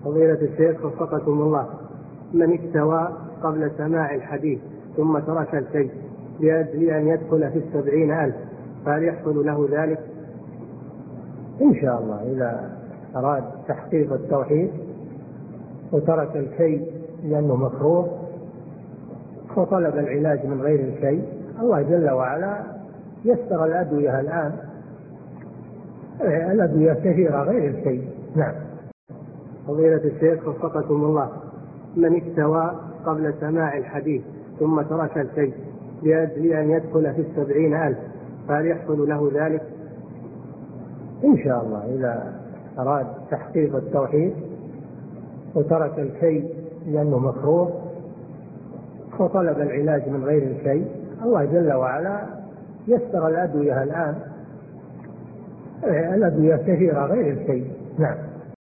فضيلة الشيخ وفقكم الله، من استوى قبل سماع الحديث ثم ترك الكي لأجل أن يدخل في 70,000 فهل يحصل له ذلك؟ إن شاء الله إذا أراد تحقيق التوحيد وترك الكي لأنه مكروه وطلب العلاج من غير الكي، الله جل وعلا يسر الأدوية الآن، الأدوية كثيرة غير الكي. نعم. فضيلة الشيخ وفقكم الله، من استوى قبل سماع الحديث ثم ترك الكي لأجل أن يدخل في 70,000 فهل يحصل له ذلك؟ إن شاء الله إذا أراد تحقيق التوحيد وترك الكي لأنه مكروه وطلب العلاج من غير الكي، الله جل وعلا يسر الأدوية الآن، الأدوية كثيرة غير الكي. نعم.